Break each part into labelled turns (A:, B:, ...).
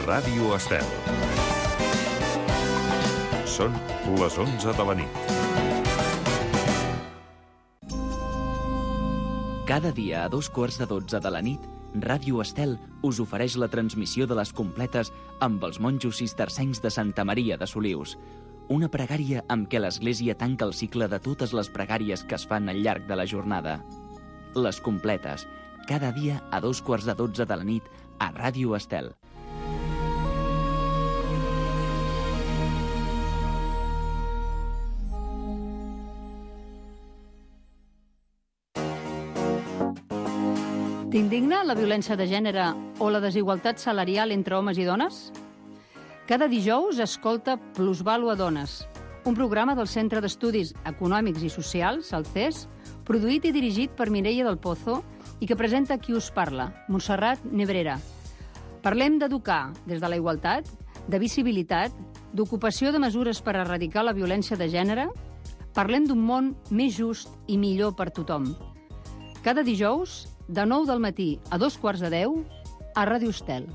A: Ràdio Estel. Són les 11 de la nit.
B: Cada dia a 11:45 de la nit, Ràdio Estel us ofereix la transmissió de les completes amb els monjos cistercencs de Santa Maria de Solius. Una pregària amb què l'Església tanca el cicle de totes les pregàries que es fan al llarg de la jornada. Les completes, cada dia a 11:45 de la nit a Ràdio Estel.
C: T'indigna la violència de gènere o la desigualtat salarial entre homes i dones? Cada dijous escolta Plusvàlua Dones, un programa del Centre d'Estudis Econòmics i Socials, el CES, produït i dirigit per Mireia del Pozo i que presenta qui us parla, Montserrat Nebrera. Parlem d'educar des de la igualtat, de visibilitat, d'ocupació de mesures per erradicar la violència de gènere. Parlem d'un món més just i millor per tothom. Cada dijous, de 9 del matí a 9:15, a Ràdio Estel.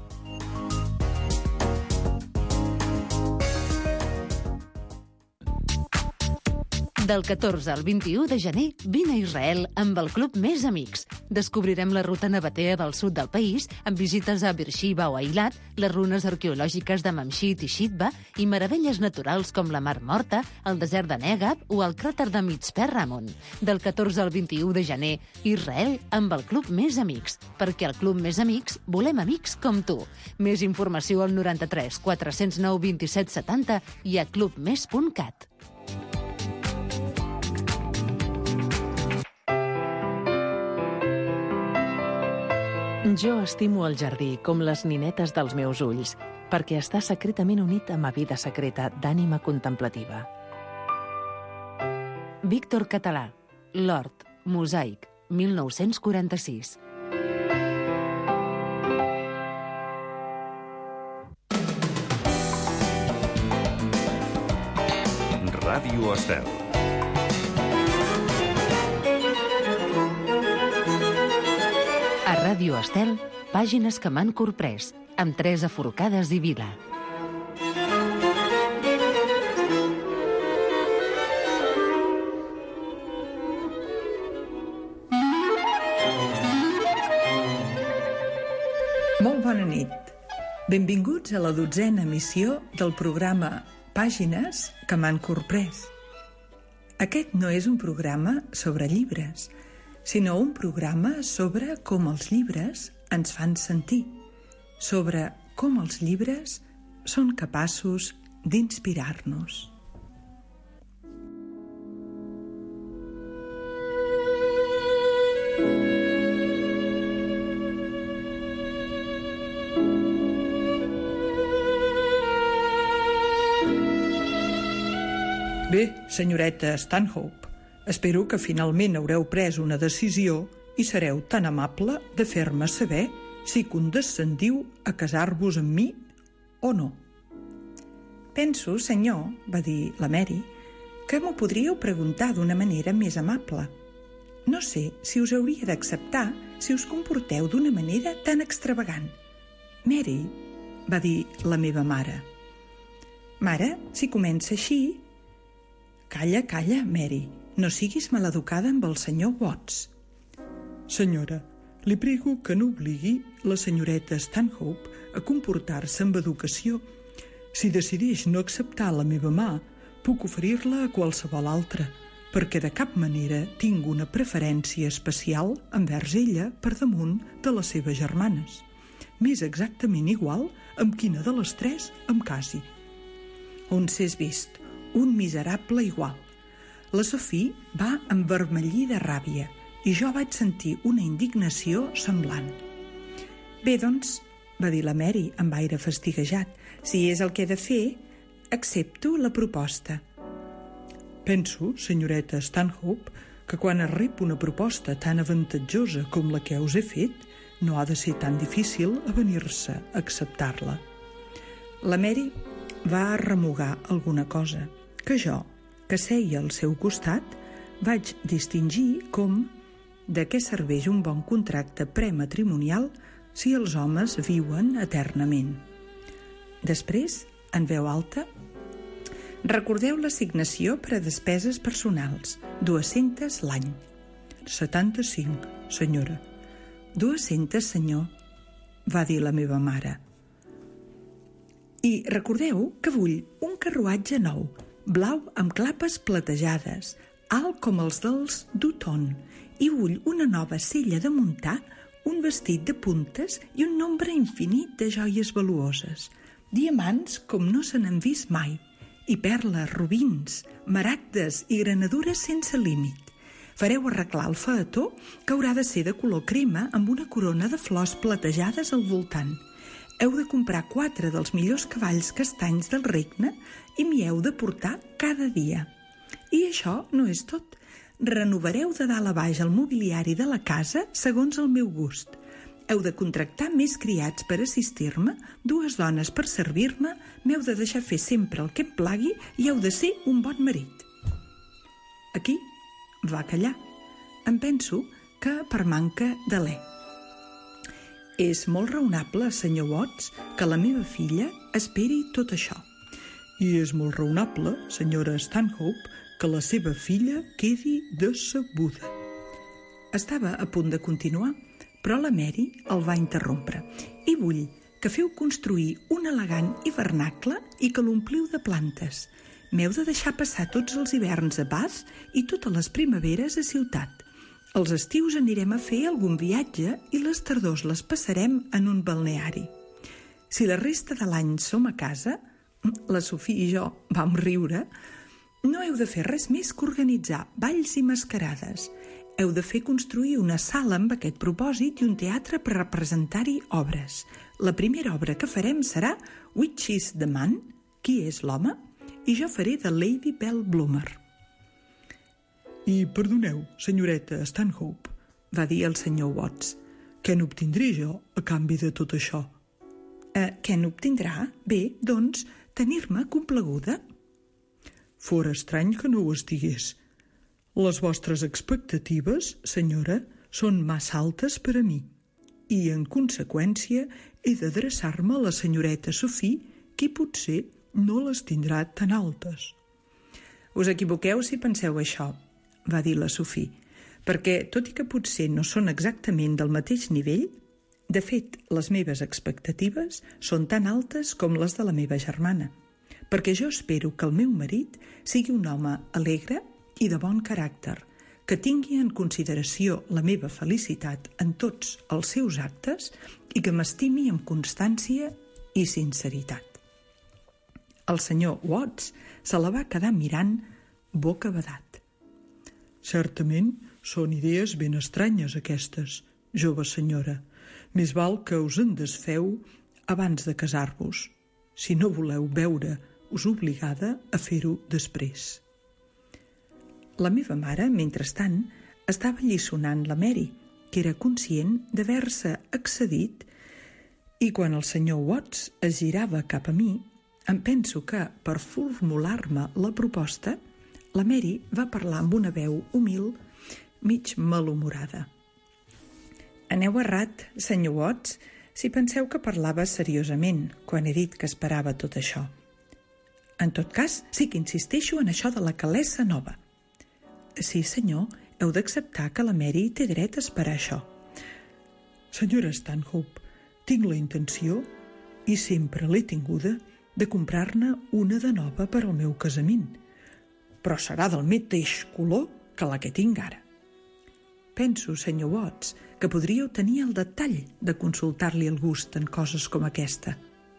D: Del 14 al 21 de gener, vine a Israel amb el Club Més Amics. Descobrirem la ruta nabatea del sud del país amb visites a Beersheba o a Eilat, les runes arqueològiques de Mamshit i Shitba i meravelles naturals com la Mar Morta, el desert de Negev o el cràter de Mitzpe Ramon. Del 14 al 21 de gener, Israel amb el Club Més Amics, perquè al Club Més Amics volem amics com tu. Més informació al 93 409 27 70 i a clubmes.cat.
E: Jo estimo el jardí com les ninetes dels meus ulls, perquè està secretament unit a ma vida secreta d'ànima contemplativa. Víctor Català, L'Hort, Mosaic, 1946.
A: Ràdio Estel.
D: A Ràdio Estel, pàgines que m'han corprès, amb Teresa Forcades i Vila.
F: Molt bona nit. Benvinguts a la 12a emissió del programa Pàgines que m'han corprès. Aquest no és un programa sobre llibres, sinó un programa sobre com els llibres ens fan sentir, sobre com els llibres són capaços d'inspirar-nos. Bé, senyoreta Stanhope, espero que finalment haureu pres una decisió i sereu tan amable de fer-me saber si condescendiu a casar-vos amb mi o no. Penso, senyor, va dir la Mary, que m'ho podríeu preguntar d'una manera més amable. No sé si us hauria d'acceptar si us comporteu d'una manera tan extravagant. Mary, va dir la meva mare. Mare, si comença així... Calla, calla, Mary. No siguis maleducada amb el senyor Watts. Senyora, li prego que no obligui la senyoreta Stanhope a comportar-se amb educació. Si decideix no acceptar la meva mà, puc oferir-la a qualsevol altra, perquè de cap manera tinc una preferència especial envers ella per damunt de les seves germanes. M'és exactament igual amb quina de les tres em casi. On s'és vist? Un miserable igual. La Sophie va envermellir de ràbia i jo vaig sentir una indignació semblant. Bé, doncs, va dir la Mary amb aire fastiguejat, si és el que he de fer, accepto la proposta. Penso, senyoreta Stanhope, que quan es rep una proposta tan avantatjosa com la que us he fet, no ha de ser tan difícil avenir-se a acceptar-la. La Mary va remugar alguna cosa que jo, que seia al seu costat, vaig distingir com de què serveix un bon contracte prematrimonial si els homes viuen eternament. Després, en veu alta, recordeu l'assignació per a despeses personals, 200 l'any. 75, senyora. 200, senyor, va dir la meva mare. I recordeu que vull un carruatge nou, blau amb clapes platejades, alt com els dels Dutton, i vull una nova sella de muntar, un vestit de puntes i un nombre infinit de joies valuoses, diamants com no se n'han vist mai, i perles, rubins, maragdes i granadures sense límit. Fareu arreglar el faetó, que haurà de ser de color crema amb una corona de flors platejades al voltant. Heu de comprar 4 dels millors cavalls castanys del regne i m'hi heu de portar cada dia. I això no és tot. Renovareu de dalt a baix el mobiliari de la casa segons el meu gust. Heu de contractar més criats per assistir-me, 2 dones per servir-me, m'heu de deixar fer sempre el que em plagui i heu de ser un bon marit. Aquí va callar. Em penso que per manca d'alè. És molt raonable, senyor Watts, que la meva filla esperi tot això. I és molt raonable, senyora Stanhope, que la seva filla quedi decebuda. Estava a punt de continuar, però la Mary el va interrompre. I vull que feu construir un elegant hivernacle i que l'ompliu de plantes. M'heu de deixar passar tots els hiverns a Bath i totes les primaveres a Ciutat. Els estius anirem a fer algun viatge i les tardors les passarem en un balneari. Si la resta de l'any som a casa, la Sofia i jo vam riure, no heu de fer res més que organitzar balls i mascarades. Heu de fer construir una sala amb aquest propòsit i un teatre per representar-hi obres. La primera obra que farem serà Which is the Man? Qui és l'home? I jo faré de Lady Bell Bloomer. I perdoneu, senyoreta Stanhope, va dir el senyor Watts, què n'obtindré jo a canvi de tot això? Què n'obtindrà? Bé, doncs, tenir-me complaguda. Fora estrany que no ho estigués. Les vostres expectatives, senyora, són massa altes per a mi i, en conseqüència, he d'adreçar-me a la senyoreta Sophie, qui potser no les tindrà tan altes. Us equivoqueu si penseu això, va dir la Sophie, perquè, tot i que potser no són exactament del mateix nivell, de fet, les meves expectatives són tan altes com les de la meva germana, perquè jo espero que el meu marit sigui un home alegre i de bon caràcter, que tingui en consideració la meva felicitat en tots els seus actes i que m'estimi amb constància i sinceritat. El senyor Watts se la va quedar mirant bocabadat. Certament són idees ben estranyes aquestes, jove senyora. Més val que us en desfeu abans de casar-vos, si no voleu veure-us obligada a fer-ho després. La meva mare, mentrestant, estava alliçonant la Mary, que era conscient d'haver-se excedit, i quan el senyor Watts es girava cap a mi, em penso que, per formular-me la proposta, la Mary va parlar amb una veu humil, mig malhumorada. Aneu errat, senyor Watts, si penseu que parlava seriosament quan he dit que esperava tot això. En tot cas, sí que insisteixo en això de la calessa nova. Sí, senyor, heu d'acceptar que la Mary té dret a esperar això. Senyora Stanhope, tinc la intenció, i sempre l'he tinguda, de comprar-ne una de nova per al meu casament, però serà del mateix color que la que tinc ara. Penso, senyor Watts, que podríeu tenir el detall de consultar-li el gust en coses com aquesta.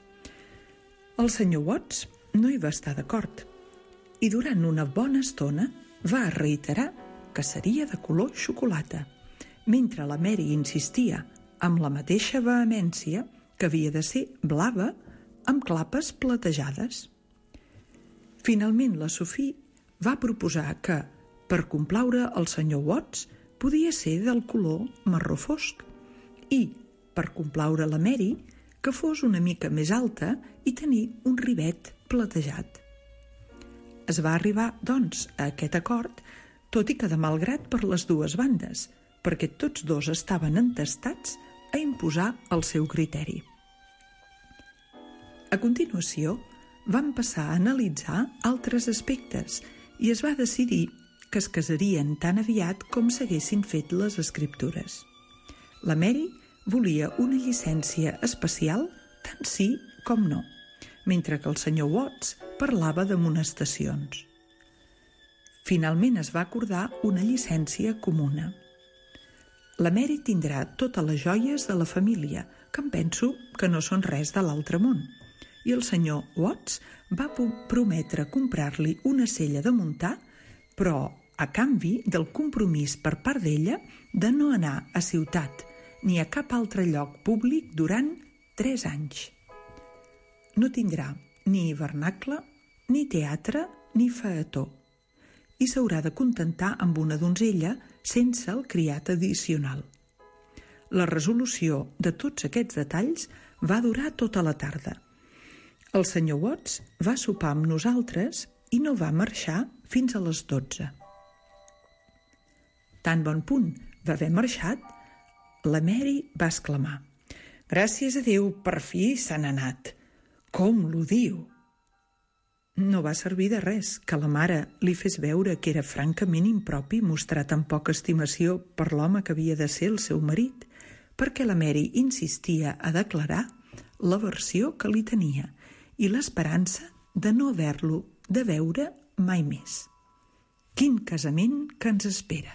F: El senyor Watts no hi va estar d'acord i durant una bona estona va reiterar que seria de color xocolata, mentre la Mary insistia amb la mateixa vehemència que havia de ser blava amb clapes platejades. Finalment, la Sophie va proposar que, per complaure el senyor Watts, podia ser del color marró fosc i, per complaure la Mary, que fos una mica més alta i tenir un rivet platejat. Es va arribar, doncs, a aquest acord, tot i que de malgrat per les dues bandes, perquè tots dos estaven entestats a imposar el seu criteri. A continuació, van passar a analitzar altres aspectes i es va decidir que es casarien tan aviat com s'haguessin fet les escriptures. La Mary volia una llicència especial tant sí com no, mentre que el senyor Watts parlava d'amonestacions. Finalment es va acordar una llicència comuna. La Mary tindrà totes les joies de la família, que em penso que no són res de l'altre món, i el senyor Watts va prometre comprar-li una sella de muntar, però a canvi del compromís per part d'ella de no anar a ciutat ni a cap altre lloc públic durant 3 anys. No tindrà ni hivernacle, ni teatre, ni faetó, i s'haurà de contentar amb una donzella sense el criat addicional. La resolució de tots aquests detalls va durar tota la tarda. El senyor Watts va sopar amb nosaltres i no va marxar fins a les 12. Tan bon punt va haver marxat, la Mary va exclamar: «Gràcies a Déu, per fi s'han anat. Com l'odio!» No va servir de res que la mare li fes veure que era francament impropi mostrar tan poca estimació per l'home que havia de ser el seu marit, perquè la Mary insistia a declarar l'aversió que li tenia i l'esperança de no haver-lo de veure mai més. Quin casament que ens espera!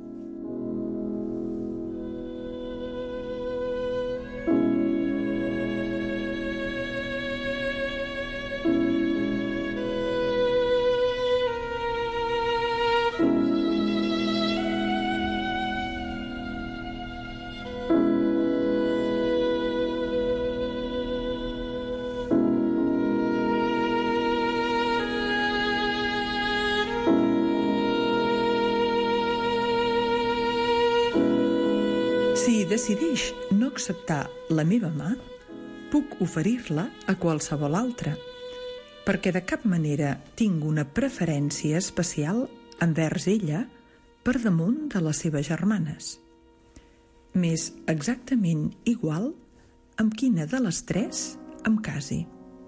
F: Si decideix no acceptar la meva mà, puc oferir-la a qualsevol altra, perquè de cap manera tinc una preferència especial envers ella per damunt de les seves germanes. M'és exactament igual amb quina de les 3 em casi.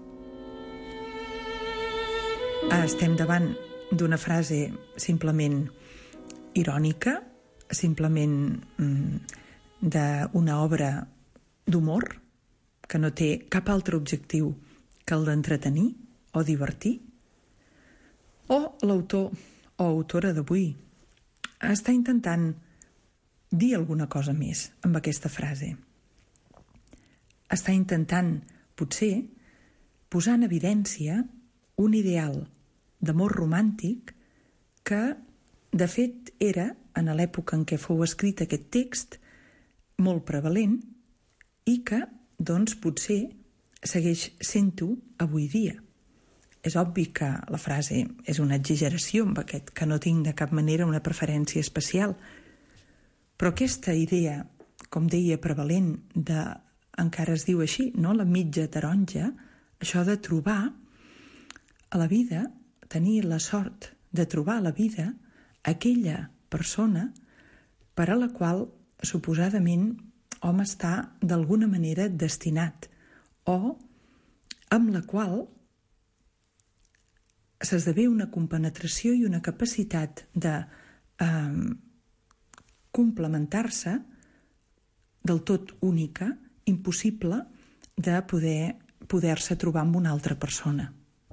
F: Estem davant d'una frase simplement irònica, simplement d'una obra d'humor que no té cap altre objectiu que el d'entretenir o divertir? O l'autor o autora d'avui està intentant dir alguna cosa més amb aquesta frase? Està intentant, potser, posar en evidència un ideal d'amor romàntic que, de fet, era, en l'època en què fou escrit aquest text, molt prevalent i que, doncs, potser segueix sent-ho avui dia. És obvi que la frase és una exageració amb aquest que no tinc de cap manera una preferència especial, però aquesta idea, com deia, prevalent de, encara es diu així, no? La mitja taronja, això de trobar a la vida, tenir la sort de trobar a la vida aquella persona per a la qual suposadament hom està d'alguna manera destinat o amb la qual s'esdevé una compenetració i una capacitat de complementar-se del tot única, impossible de poder-se trobar amb una altra persona.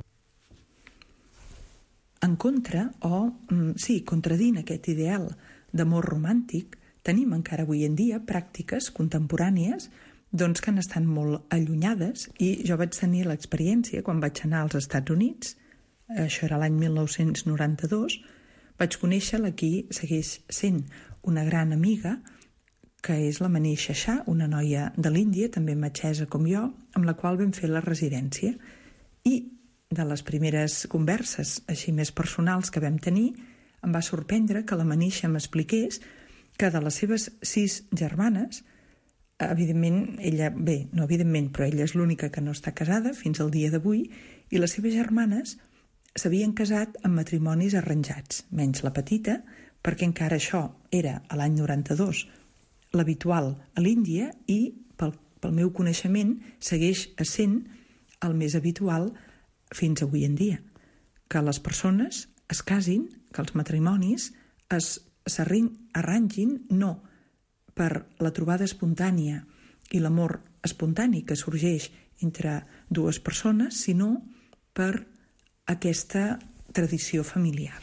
F: En contra, contradint aquest ideal d'amor romàntic, tenim encara avui en dia pràctiques contemporànies doncs, que han estat molt allunyades, i jo vaig tenir l'experiència quan vaig anar als Estats Units, això era l'any 1992, vaig conèixer la qui segueix sent una gran amiga, que és la Manisha Shah, una noia de l'Índia, també metgessa com jo, amb la qual vam fer la residència. I de les primeres converses així més personals que vam tenir, em va sorprendre que la Manisha m'expliqués que de les seves 6 germanes, evidentment, ella és l'única que no està casada fins al dia d'avui, i les seves germanes s'havien casat en matrimonis arranjats, menys la petita, perquè encara això era a l'any 92 l'habitual a l'Índia i, pel meu coneixement, segueix essent el més habitual fins avui en dia, que les persones es casin, que els matrimonis s'arrangin no per la trobada espontània i l'amor espontani que sorgeix entre dues persones, sinó per aquesta tradició familiar.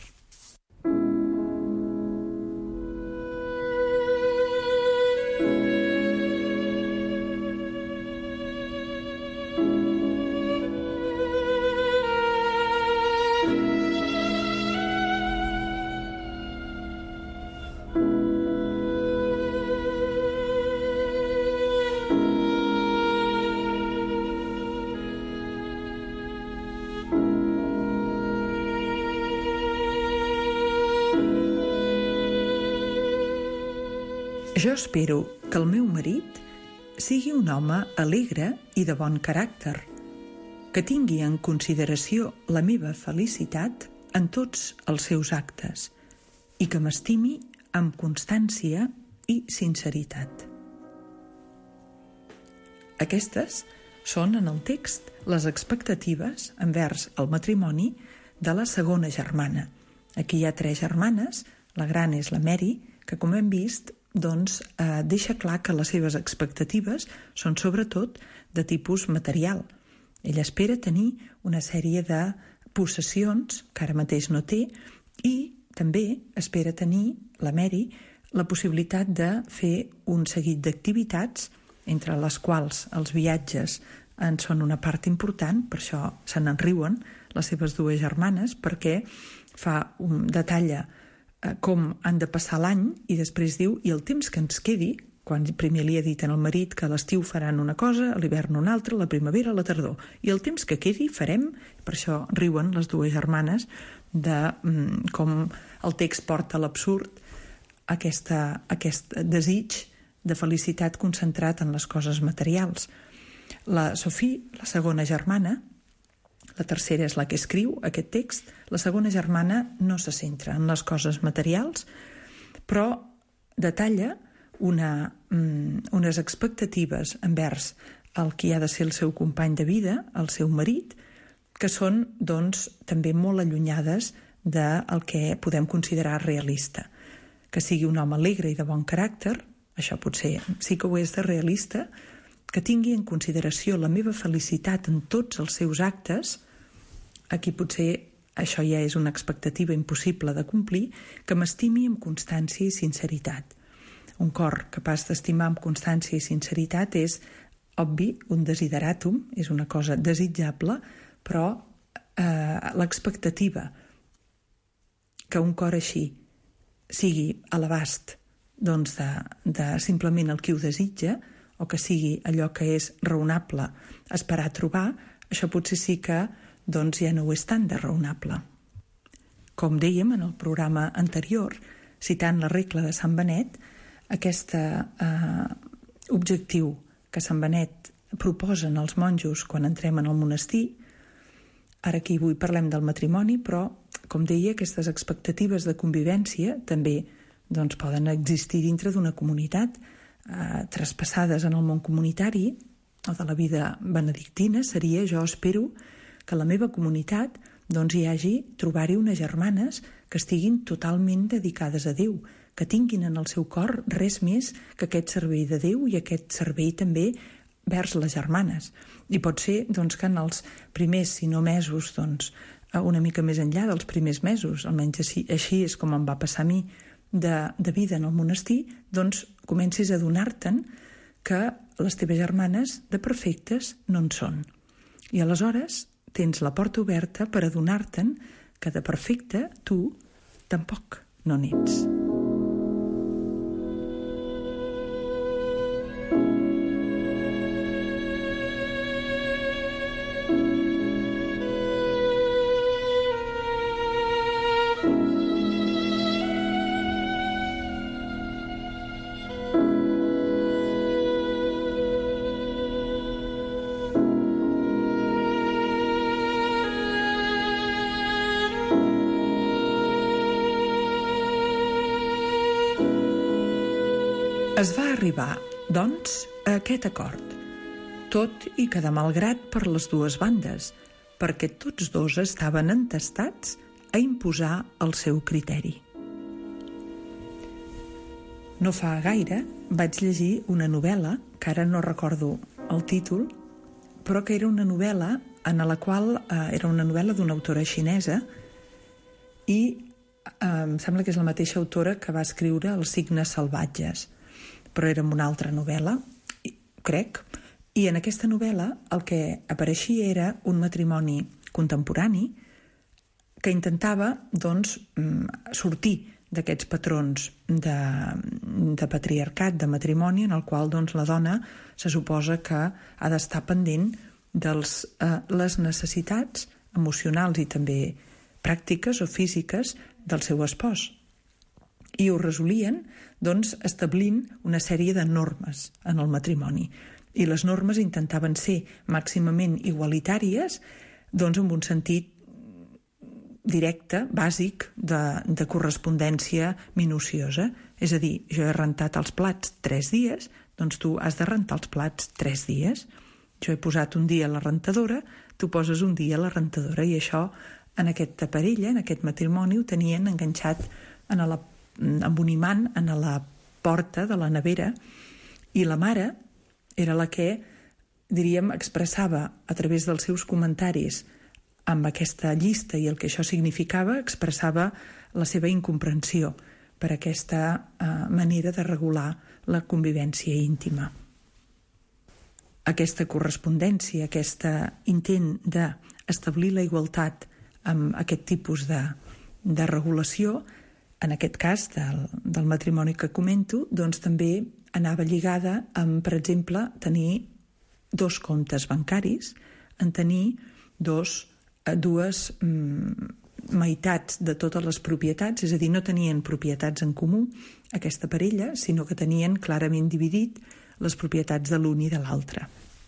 F: Jo espero que el meu marit sigui un home alegre i de bon caràcter, que tingui en consideració la meva felicitat en tots els seus actes i que m'estimi amb constància i sinceritat. Aquestes són, en el text, les expectatives envers el matrimoni de la segona germana. Aquí hi ha 3 germanes, la gran és la Mary, que, com hem vist, deixa clar que les seves expectatives són sobretot de tipus material. Ella espera tenir una sèrie de possessions que ara mateix no té i també espera tenir, la Mary, la possibilitat de fer un seguit d'activitats, entre les quals els viatges en són una part important, per això se n'enriuen les seves 2 germanes, perquè detalla com han de passar l'any i després diu, i el temps que ens quedi, quan primer li ha dit al marit que a l'estiu faran una cosa, a l'hivern una altra, a la primavera, a la tardor, i el temps que quedi farem, per això riuen les 2 germanes de com el text porta a l'absurd aquest desig de felicitat concentrat en les coses materials. La Sophie, la segona germana, la tercera és la que escriu aquest text, la segona germana no se centra en les coses materials, però detalla unes expectatives envers el que ha de ser el seu company de vida, el seu marit, que són, també molt allunyades del que podem considerar realista. Que sigui un home alegre i de bon caràcter, això potser sí que ho és de realista, que tingui en consideració la meva felicitat en tots els seus actes. Aquí potser això ja és una expectativa impossible de complir, que m'estimi amb constància i sinceritat. Un cor capaç d'estimar amb constància i sinceritat és, obvi, un desideratum, és una cosa desitjable, però l'expectativa que un cor així sigui a l'abast de simplement el que ho desitja, o que sigui allò que és raonable esperar trobar, això potser sí que ja no ho és tant de raonable. Com dèiem en el programa anterior, citant la regla de Sant Benet, aquest objectiu que Sant Benet proposen als monjos quan entrem en el monestir, ara aquí avui parlem del matrimoni, però, com deia, aquestes expectatives de convivència també poden existir dintre d'una comunitat, traspassades en el món comunitari o de la vida benedictina. Seria, jo espero, que a la meva comunitat trobar-hi unes germanes que estiguin totalment dedicades a Déu, que tinguin en el seu cor res més que aquest servei de Déu i aquest servei també vers les germanes. I pot ser que en els primers, si no mesos, una mica més enllà dels primers mesos, almenys així és com em va passar a mi, de vida en el monestir, comencis a adonar-te'n que les teves germanes de perfectes no en són. I aleshores tens la porta oberta per adonar-te'n que de perfecte tu tampoc no n'ets. Es va arribar, doncs, a aquest acord. tot i que de malgrat per les dues bandes, perquè tots dos estaven entestats a imposar el seu criteri. No fa gaire vaig llegir una novel·la, que ara no recordo el títol, però que era una novel·la en la qual era una novel·la d'una autora xinesa i em sembla que és la mateixa autora que va escriure Els signes salvatges, però era una altra novel·la, crec, i en aquesta novel·la el que apareixia era un matrimoni contemporani que intentava, doncs, sortir d'aquests patrons de patriarcat, de matrimoni, en el qual doncs, la dona se suposa que ha d'estar pendent de les necessitats emocionals i també pràctiques o físiques del seu espòs. I ho resolien doncs, establint una sèrie de normes en el matrimoni. I les normes intentaven ser màximament igualitàries doncs, en un sentit directe, bàsic, de correspondència minuciosa. És a dir, jo he rentat els plats 3 dies, doncs tu has de rentar els plats 3 dies. Jo he posat un dia a la rentadora, tu poses un dia a la rentadora, i això en aquesta parella, en aquest matrimoni, ho tenien enganxat amb un imant en la porta de la nevera, i la mare era la que, diríem, expressava a través dels seus comentaris amb aquesta llista i el que això significava, expressava la seva incomprensió per aquesta manera de regular la convivència íntima. Aquesta correspondència, aquest intent d'establir la igualtat amb aquest tipus de regulació, en aquest cas del matrimoni que comento, doncs també anava lligada amb, per exemple, tenir 2 comptes bancaris, en tenir dues meitats de totes les propietats, és a dir, no tenien propietats en comú aquesta parella, sinó que tenien clarament dividit les propietats de l'un i de l'altre.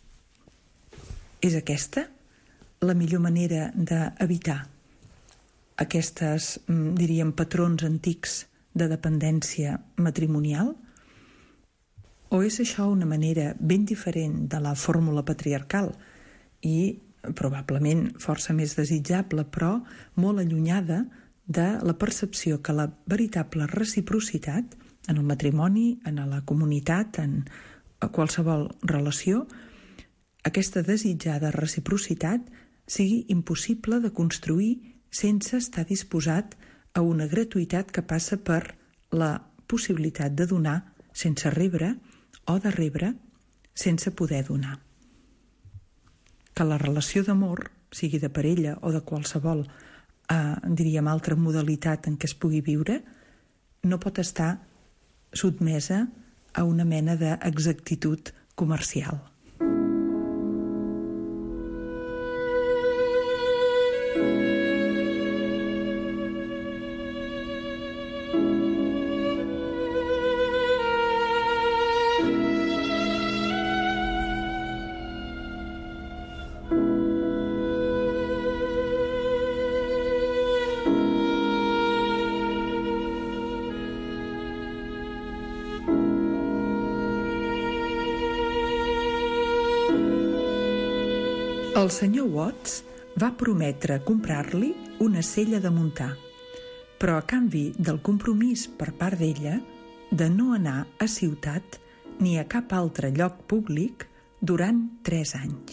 F: És aquesta la millor manera d'evitar aquestes, diríem, patrons antics de dependència matrimonial? O és això una manera ben diferent de la fórmula patriarcal i probablement força més desitjable, però molt allunyada de la percepció que la veritable reciprocitat en el matrimoni, en la comunitat, en qualsevol relació, aquesta desitjada reciprocitat sigui impossible de construir sense estar disposat a una gratuïtat que passa per la possibilitat de donar sense rebre o de rebre sense poder donar. Que la relació d'amor, sigui de parella o de qualsevol, diríem, altra modalitat en què es pugui viure, no pot estar sotmesa a una mena d'exactitud comercial. El senyor Watts va prometre comprar-li una sella de muntar, però a canvi del compromís per part d'ella de no anar a ciutat ni a cap altre lloc públic durant 3 anys.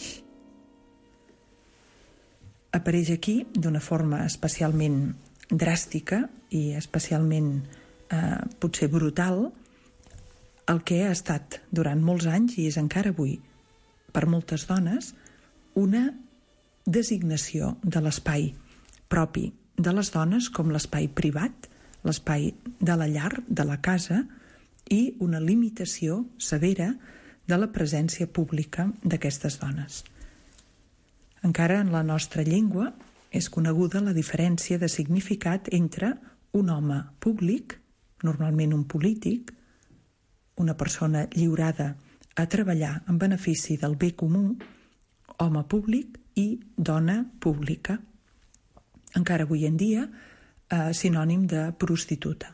F: Apareix aquí, d'una forma especialment dràstica i especialment potser brutal, el que ha estat durant molts anys i és encara avui per moltes dones una designació de l'espai propi de les dones com l'espai privat, l'espai de la llar, de la casa, i una limitació severa de la presència pública d'aquestes dones. Encara en la nostra llengua és coneguda la diferència de significat entre un home públic, normalment un polític, una persona lliurada a treballar en benefici del bé comú, home públic, i dona pública. Encara avui en dia, sinònim de prostituta.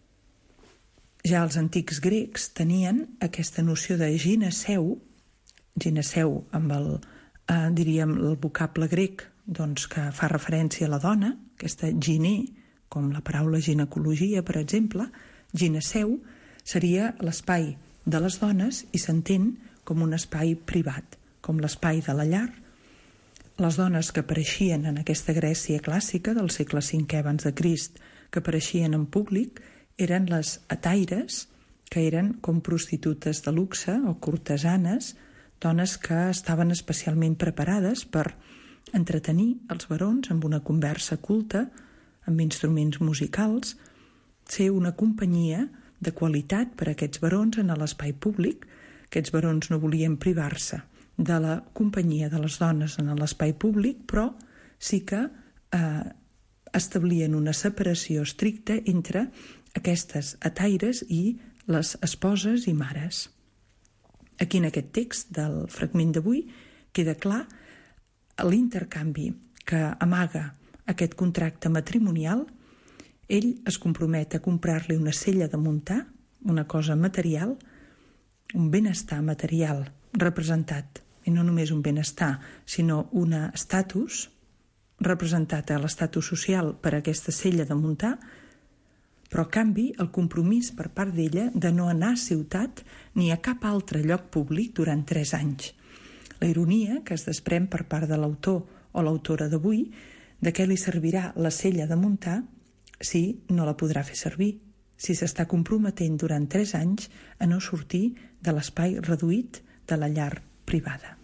F: Ja els antics grecs tenien aquesta noció de gineceu, gineceu amb el vocable grec doncs, que fa referència a la dona, aquesta giné, com la paraula ginecologia, per exemple, gineceu seria l'espai de les dones i s'entén com un espai privat, com l'espai de la llar. Les dones que apareixien en aquesta Grècia clàssica del segle V abans de Crist, que apareixien en públic, eren les hetaires, que eren com prostitutes de luxe o cortesanes, dones que estaven especialment preparades per entretenir els barons amb una conversa culta, amb instruments musicals, ser una companyia de qualitat per a aquests barons en l'espai públic. Aquests barons no volien privar-se de la companyia de les dones en l'espai públic, però sí que establien una separació estricta entre aquestes hetaires i les esposes i mares. Aquí en aquest text del fragment d'avui queda clar l'intercanvi que amaga aquest contracte matrimonial. Ell es compromet a comprar-li una sella de muntar, una cosa material, un benestar material representat, i no només un benestar, sinó un estatus representat a l'estatus social per aquesta sella de muntar, però a canvi el compromís per part d'ella de no anar a ciutat ni a cap altre lloc públic durant 3 anys. La ironia que es desprèn per part de l'autor o l'autora d'avui de què li servirà la sella de muntar si no la podrà fer servir, si s'està comprometent durant 3 anys a no sortir de l'espai reduït de la llar privada.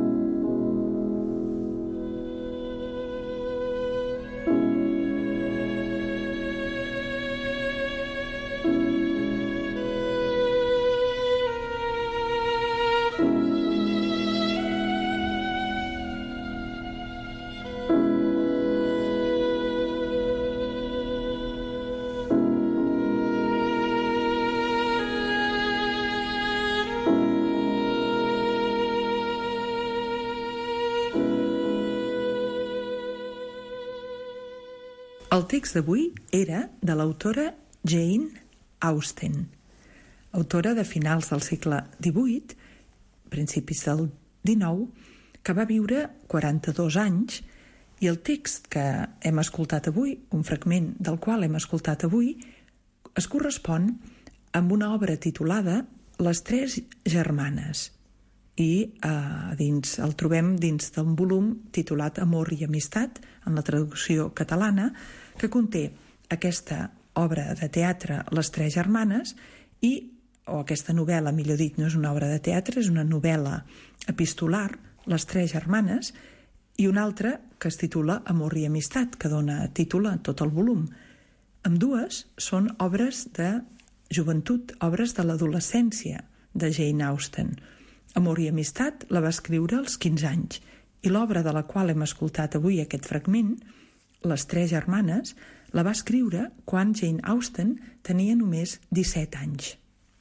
F: El text d'avui era de l'autora Jane Austen, autora de finals del segle XVIII, principis del XIX, que va viure 42 anys, i el text que hem escoltat avui, un fragment del qual hem escoltat avui, es correspon amb una obra titulada Les tres germanes, i el trobem dins d'un volum titulat Amor i amistat, en la traducció catalana, que conté aquesta obra de teatre Les tres germanes o aquesta novel·la, millor dit, no és una obra de teatre, és una novel·la epistolar, Les tres germanes, i una altra que es titula Amor i amistat, que dona títol a tot el volum. Ambdues són obres de joventut, obres de l'adolescència de Jane Austen. Amor i amistat la va escriure als 15 anys, i l'obra de la qual hem escoltat avui aquest fragment, Les tres germanes, la va escriure quan Jane Austen tenia només 17 anys.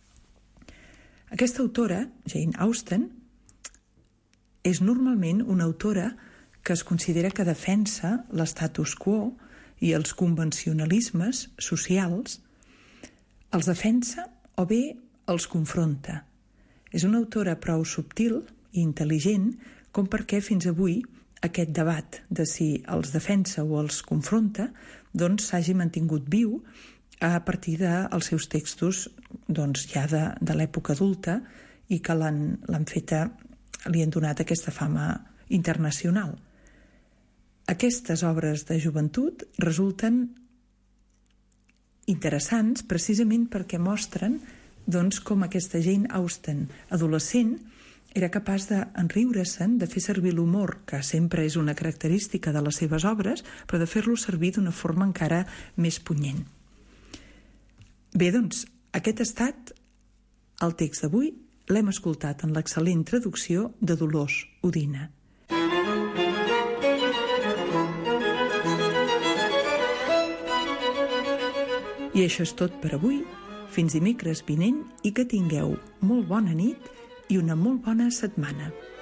F: Aquesta autora, Jane Austen, és normalment una autora que es considera que defensa l'status quo i els convencionalismes socials, els defensa o bé els confronta. És una autora prou subtil i intel·ligent com perquè fins avui aquest debat de si els defensa o els confronta doncs s'hagi mantingut viu a partir dels seus textos ja de l'època adulta i que li han donat aquesta fama internacional. Aquestes obres de joventut resulten interessants precisament perquè mostren com aquesta Jane Austen adolescent era capaç d'enriure-se'n, de fer servir l'humor, que sempre és una característica de les seves obres, però de fer-lo servir d'una forma encara més punyent. Bé, doncs, aquest ha estat el text d'avui. L'hem escoltat en l'excel·lent traducció de Dolors Udina. I això és tot per avui. Fins dimecres vinent i que tingueu molt bona nit i una molt bona setmana.